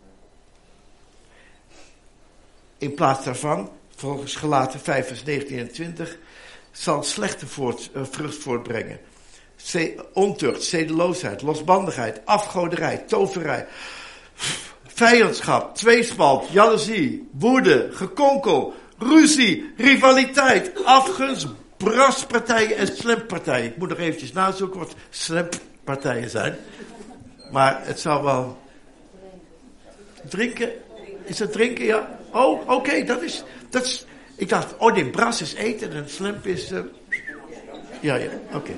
In plaats daarvan, volgens Galaten vijf vers negentien en twintig, zal slechte voort, uh, vrucht voortbrengen. Ze, ontucht, zedeloosheid, losbandigheid, afgoderij, toverij, vijandschap, tweespalt, jaloezie, woede, gekonkel, ruzie, rivaliteit, afgunst, braspartijen en slempartijen. Ik moet nog eventjes nazoeken wat slempartijen zijn. Maar het zou wel... Drinken? Is het drinken, ja? Oh, oké, okay, dat, is, dat is... Ik dacht, oh nee, bras is eten en slemp is... Uh... Ja, ja, oké. Okay.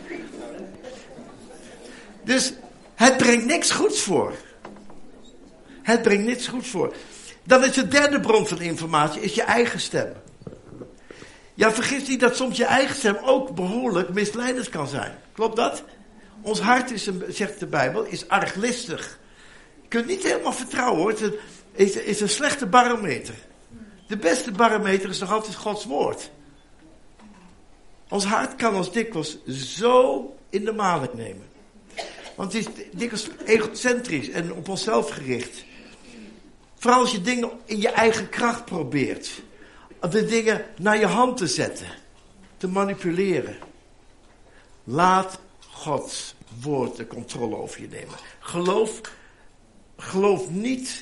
Dus het brengt niks goeds voor. Het brengt niks goeds voor. Dan is de derde bron van informatie, is je eigen stem. Ja, vergis niet dat soms je eigen stem ook behoorlijk misleidend kan zijn. Klopt dat? Ons hart is, een, zegt de Bijbel, is arglistig. Je kunt niet helemaal vertrouwen hoor. Het is, is een slechte barometer. De beste barometer is nog altijd Gods woord. Ons hart kan ons dikwijls zo in de maling nemen. Want het is dikwijls egocentrisch en op onszelf gericht. Vooral als je dingen in je eigen kracht probeert. De dingen naar je hand te zetten. Te manipuleren. Laat Gods woord de controle over je nemen. Geloof, geloof niet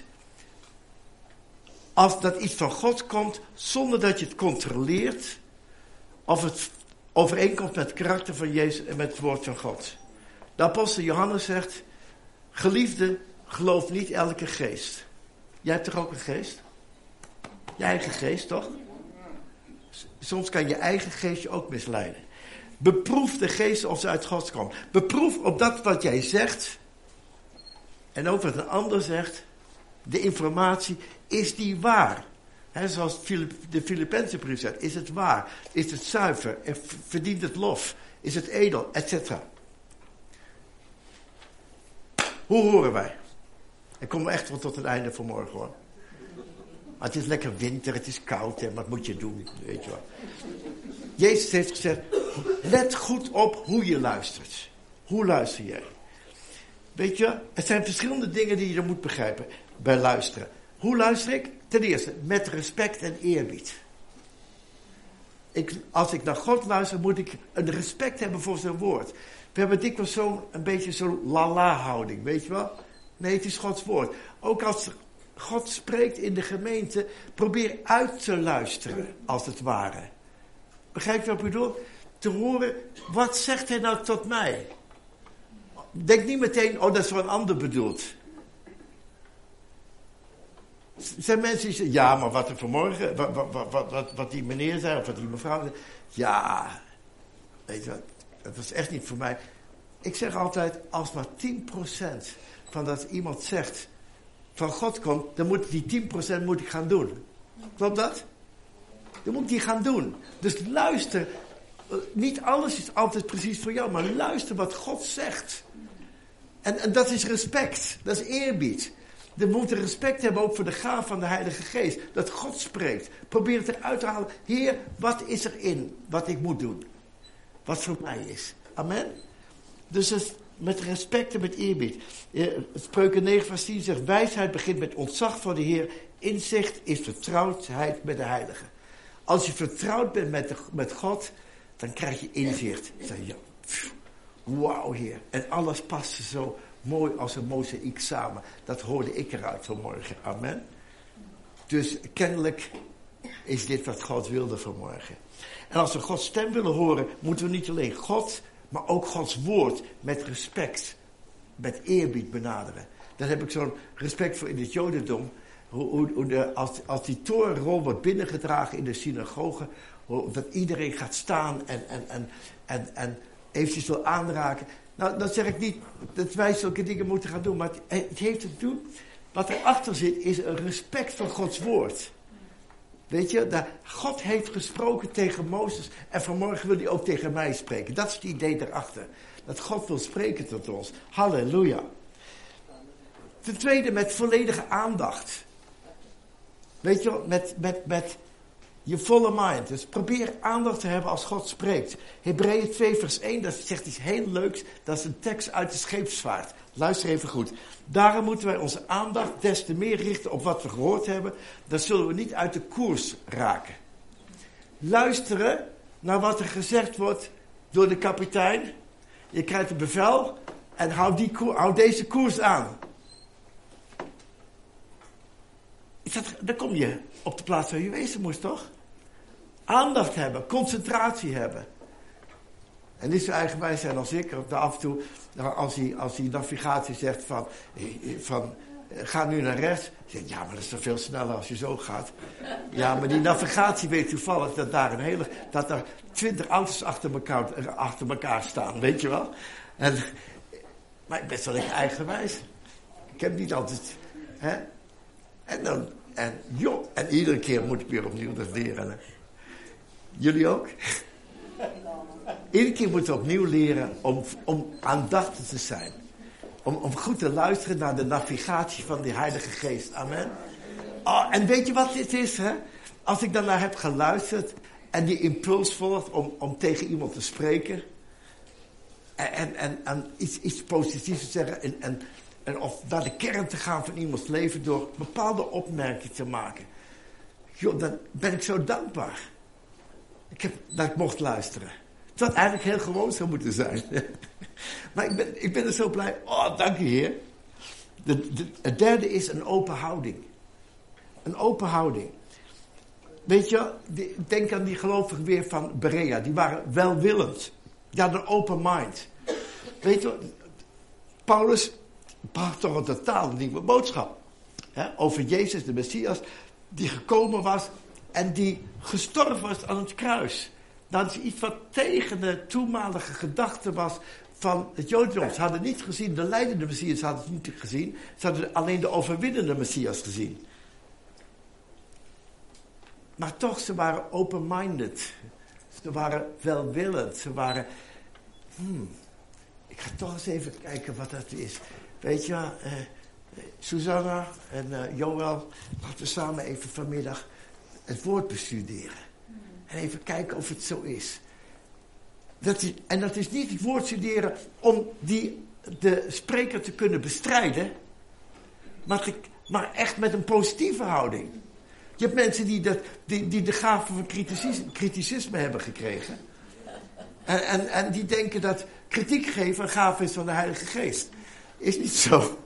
als dat iets van God komt zonder dat je het controleert. Of het overeenkomt met het karakter van Jezus en met het woord van God. De apostel Johannes zegt, geliefde, geloof niet elke geest. Jij hebt toch ook een geest? Je eigen geest, toch? Soms kan je eigen geest je ook misleiden. Beproef de geest of ze uit God komt. Beproef op dat wat jij zegt. En ook wat een ander zegt. De informatie, is die waar? He, zoals de Filippense brief zegt. Is het waar? Is het zuiver? En verdient het lof? Is het edel? Etcetera. Hoe horen wij? Ik kom echt wel tot het einde van morgen hoor. Maar het is lekker winter, het is koud en wat moet je doen? Weet je wel. Jezus heeft gezegd, let goed op hoe je luistert. Hoe luister jij? Weet je, het zijn verschillende dingen die je er moet begrijpen bij luisteren. Hoe luister ik? Ten eerste, met respect en eerbied. Ik, als ik naar God luister, moet ik een respect hebben voor zijn woord. We hebben dikwijls zo'n een beetje zo'n lala-houding, weet je wel? Nee, het is Gods woord. Ook als God spreekt in de gemeente, probeer uit te luisteren, als het ware. Begrijp je wat ik bedoel? Te horen, wat zegt hij nou tot mij? Denk niet meteen, oh, dat is wat een ander bedoelt. Er zijn mensen die zeggen, ja, maar wat er vanmorgen, wat, wat, wat, wat, wat die meneer zei, of wat die mevrouw zei. Ja, weet je wat, dat was echt niet voor mij. Ik zeg altijd, als maar tien procent van dat iemand zegt van God komt, dan moet die tien procent moet ik gaan doen. Klopt dat? Dan moet ik die gaan doen. Dus luister, niet alles is altijd precies voor jou, maar luister wat God zegt. En, en dat is respect, dat is eerbied. We moeten respect hebben ook voor de gaaf van de Heilige Geest. Dat God spreekt. Probeer het eruit te halen. Heer, wat is er in wat ik moet doen? Wat voor mij is. Amen. Dus het, met respect en met eerbied. Spreuken negen vers tien zegt, wijsheid begint met ontzag voor de Heer. Inzicht is vertrouwdheid met de Heilige. Als je vertrouwd bent met, de, met God, dan krijg je inzicht. Dan zeg je, wauw Heer. En alles past zo mooi als een mozaïek samen. Dat hoorde ik eruit vanmorgen. Amen. Dus kennelijk is dit wat God wilde vanmorgen. En als we Gods stem willen horen, moeten we niet alleen God, maar ook Gods woord met respect, met eerbied benaderen. Daar heb ik zo'n respect voor in het Jodendom. Hoe, hoe, hoe de, als, als die torenrol wordt binnengedragen in de synagoge, hoe, dat iedereen gaat staan en, en, en, en, en eventjes wil aanraken. Nou, dan zeg ik niet dat wij zulke dingen moeten gaan doen, maar het, het heeft te doen. Wat erachter zit, is een respect voor Gods woord. Weet je, dat God heeft gesproken tegen Mozes en vanmorgen wil hij ook tegen mij spreken. Dat is het idee daarachter. Dat God wil spreken tot ons. Halleluja. Ten tweede, met volledige aandacht. Weet je, met, met, met je volle mind. Dus probeer aandacht te hebben als God spreekt. Hebreeën twee vers één, dat zegt iets heel leuks. Dat is een tekst uit de scheepsvaart. Luister even goed. Daarom moeten wij onze aandacht des te meer richten op wat we gehoord hebben. Dan zullen we niet uit de koers raken. Luisteren naar wat er gezegd wordt door de kapitein. Je krijgt een bevel en houd, die koer, houd deze koers aan. Is dat, dan kom je op de plaats waar je wezen moest, toch? Aandacht hebben, concentratie hebben. En niet zo eigenwijs zijn als ik, of af en toe, als die, als die navigatie zegt van, van ga nu naar rechts. Zeg, ja, maar dat is toch veel sneller als je zo gaat. Ja, maar die navigatie weet toevallig dat daar een hele, dat er twintig auto's achter elkaar, achter elkaar staan, weet je wel. En, maar ik ben zo lekker eigenwijs. Ik heb niet altijd, hè. En dan, en joh, en iedere keer moet ik weer opnieuw dat leren. Hè. Jullie ook? Iedere keer moeten we opnieuw leren om, om aandachtig te zijn. Om, om goed te luisteren naar de navigatie van de Heilige Geest. Amen. Oh, en weet je wat dit is, hè? Als ik daarnaar heb geluisterd en die impuls volgt om, om tegen iemand te spreken. En, en, en, en iets, iets positiefs te zeggen. En, en, en of naar de kern te gaan van iemands leven door bepaalde opmerkingen te maken. Joh, dan ben ik zo dankbaar. Ik heb, dat ik mocht luisteren. Het had eigenlijk heel gewoon zou moeten zijn. Maar ik ben, ik ben er zo blij. Oh, dank u Heer. De, de, het derde is een open houding. Een open houding. Weet je, die, denk aan die gelovigen weer van Berea. Die waren welwillend. Die hadden een open mind. Weet je, Paulus bracht toch een totaal nieuwe boodschap. Hè, over Jezus, de Messias, die gekomen was en die gestorven was aan het kruis. Dat is iets wat tegen de toenmalige gedachte was van het Jodendom. Ze hadden niet gezien, de leidende Messias hadden ze niet gezien. Ze hadden alleen de overwinnende Messias gezien. Maar toch, ze waren open-minded. Ze waren welwillend. Ze waren, hmm, ik ga toch eens even kijken wat dat is. Weet je, uh, Susanna en uh, Joël, laten we samen even vanmiddag het woord bestuderen. En even kijken of het zo is. Dat is. En dat is niet het woord studeren om die, de spreker te kunnen bestrijden. Maar, te, maar echt met een positieve houding. Je hebt mensen die, dat, die, die de gave van criticisme, criticisme hebben gekregen. En, en, en die denken dat kritiek geven een gave is van de Heilige Geest. Is niet zo.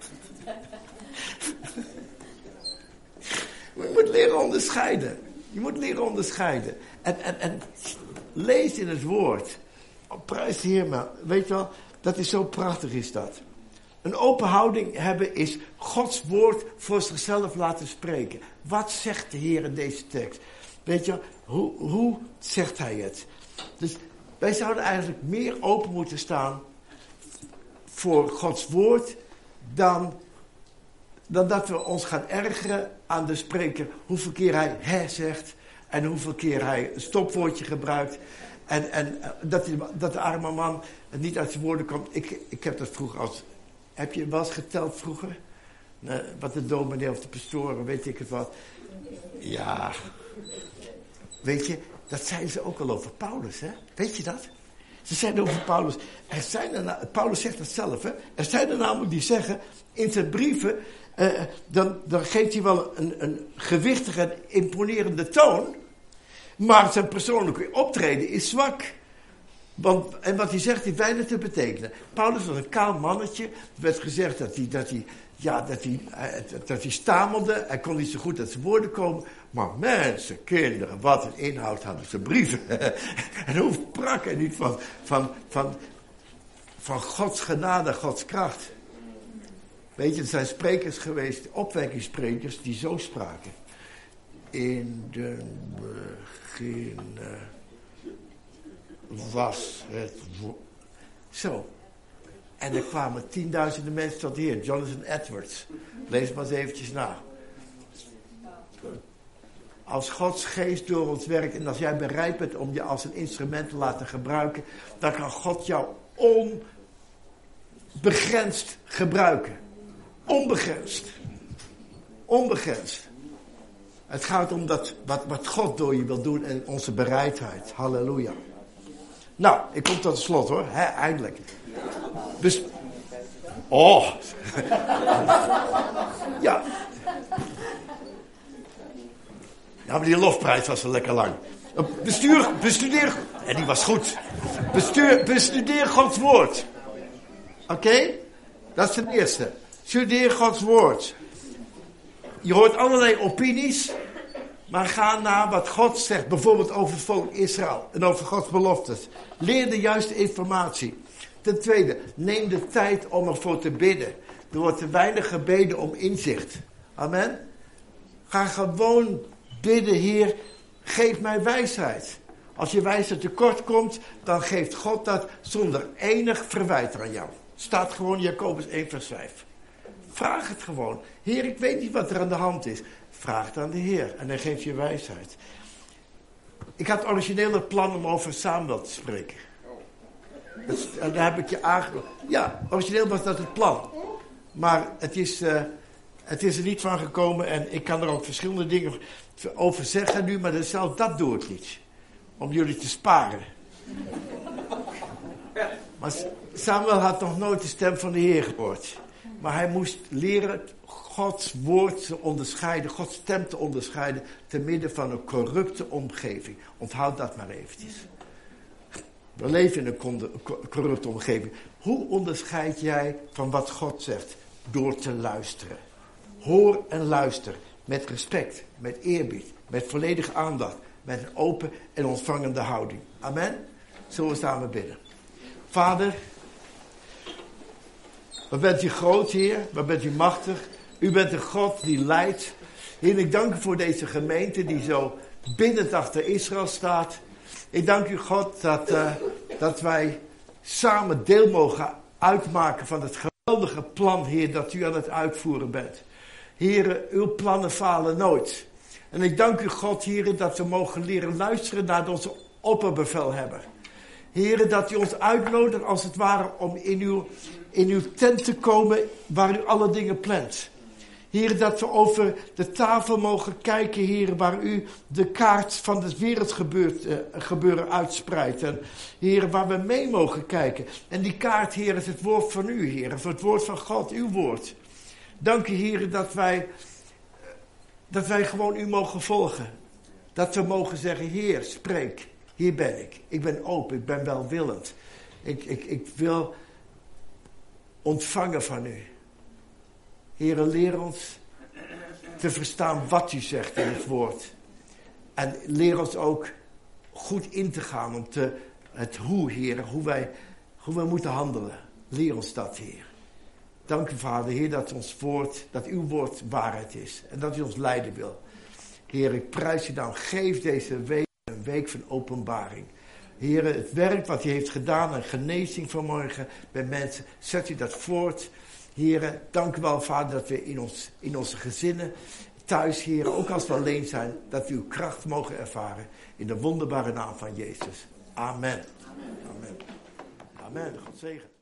Je moet leren onderscheiden. Je moet leren onderscheiden. En, en, en lees in het woord. Oh, prijs de Heer maar. Weet je wel, dat is zo prachtig is dat. Een open houding hebben is Gods woord voor zichzelf laten spreken. Wat zegt de Heer in deze tekst? Weet je, hoe, hoe zegt hij het? Dus wij zouden eigenlijk meer open moeten staan voor Gods woord dan, dan dat we ons gaan ergeren aan de spreker. Hoeveel keer hij hè zegt en hoeveel keer hij een stopwoordje gebruikt. En, en dat, die, dat de arme man niet uit zijn woorden komt. Ik, ik heb dat vroeger als... Heb je wel eens geteld vroeger? Nou, wat de dominee of de pastoren, weet ik het wat. Ja. Weet je, dat zeiden ze ook al over Paulus, hè? Weet je dat? Ze zeiden over Paulus. Er zijn er, Paulus zegt dat zelf, hè? Er zijn er namelijk die zeggen, in zijn brieven, uh, dan, dan geeft hij wel een, een gewichtige en imponerende toon. Maar zijn persoonlijke optreden is zwak. Want, en wat hij zegt, heeft weinig te betekenen. Paulus was een kaal mannetje. Er werd gezegd dat hij, dat hij, ja, dat hij, dat hij stamelde. Hij kon niet zo goed uit zijn woorden komen. Maar mensen, kinderen, wat een inhoud hadden zijn brieven. En hoe sprak hij niet van, van, van, van Gods genade, Gods kracht. Weet je, er zijn sprekers geweest, opwekkingssprekers, die zo spraken. In de begin was het wo- zo. En er kwamen tienduizenden mensen tot de Heer. Jonathan Edwards. Lees maar eens eventjes na. Als Gods geest door ons werkt en als jij bereid bent om je als een instrument te laten gebruiken, dan kan God jou onbegrensd gebruiken. Onbegrensd. Onbegrensd. Het gaat om dat, wat, wat God door je wil doen en onze bereidheid. Halleluja. Nou, ik kom tot slot hoor. He, eindelijk. Dus, oh. Ja. Ja, maar die lofprijs was wel lekker lang. Bestuur, bestudeer, en die was goed. Bestuur, bestudeer Gods woord. Oké? Okay? Dat is het eerste. Studeer Gods woord. Je hoort allerlei opinies, maar ga naar wat God zegt. Bijvoorbeeld over het volk Israël en over Gods beloftes. Leer de juiste informatie. Ten tweede, neem de tijd om ervoor te bidden. Er wordt te weinig gebeden om inzicht. Amen. Ga gewoon bidden, Heer, geef mij wijsheid. Als je wijsheid tekort komt, dan geeft God dat zonder enig verwijt aan jou. Staat gewoon Jacobus één vers vijf. Vraag het gewoon. Heer, ik weet niet wat er aan de hand is. Vraag het aan de Heer en hij geeft je wijsheid. Ik had origineel het plan om over Samuel te spreken. Dus, en daar heb ik je aangekomen. Ja, origineel was dat het plan. Maar het is, uh, het is er niet van gekomen en ik kan er ook verschillende dingen over zeggen nu, maar zelfs dat doe ik niet. Om jullie te sparen. Maar Samuel had nog nooit de stem van de Heer gehoord. Maar hij moest leren Gods woord te onderscheiden, Gods stem te onderscheiden, te midden van een corrupte omgeving. Onthoud dat maar eventjes. We leven in een corrupte omgeving. Hoe onderscheid jij van wat God zegt? Door te luisteren. Hoor en luister. Met respect, met eerbied, met volledige aandacht. Met een open en ontvangende houding. Amen? Zullen we samen bidden. Vader, wat bent u groot, Heer? Wat bent u machtig? U bent een God die leidt. Heer, ik dank u voor deze gemeente die zo bindend achter Israël staat. Ik dank u, God, dat, uh, dat wij samen deel mogen uitmaken van het geweldige plan, Heer, dat u aan het uitvoeren bent. Heer, uw plannen falen nooit. En ik dank u, God, Heer, dat we mogen leren luisteren naar onze opperbevelhebber. Heer, dat u ons uitnodigt als het ware om in uw, in uw tent te komen waar u alle dingen plant. Heer, dat we over de tafel mogen kijken, Heer, waar u de kaart van het wereldgebeuren uitspreidt. En Heer, waar we mee mogen kijken. En die kaart, Heer, is het woord van u, Heer. Is het woord van God, uw woord. Dank u, Heer, dat wij, dat wij gewoon u mogen volgen. Dat we mogen zeggen, Heer, spreek. Hier ben ik. Ik ben open, ik ben welwillend. Ik, ik, ik wil ontvangen van u. Heer, leer ons te verstaan wat u zegt in het woord. En leer ons ook goed in te gaan om te, het hoe, Heer, hoe wij, hoe wij moeten handelen. Leer ons dat, Heer. Dank u, Vader, Heer, dat ons woord, dat uw woord waarheid is. En dat u ons leiden wil. Heer, ik prijs u dan. Geef deze week een week van openbaring. Heer, het werk wat u heeft gedaan en genezing vanmorgen bij mensen, zet u dat voort. Heer, dank u wel, Vader, dat we in, ons, in onze gezinnen thuis, Heer, ook als we alleen zijn, dat we uw kracht mogen ervaren. In de wonderbare naam van Jezus. Amen. Amen. Amen. God zegen.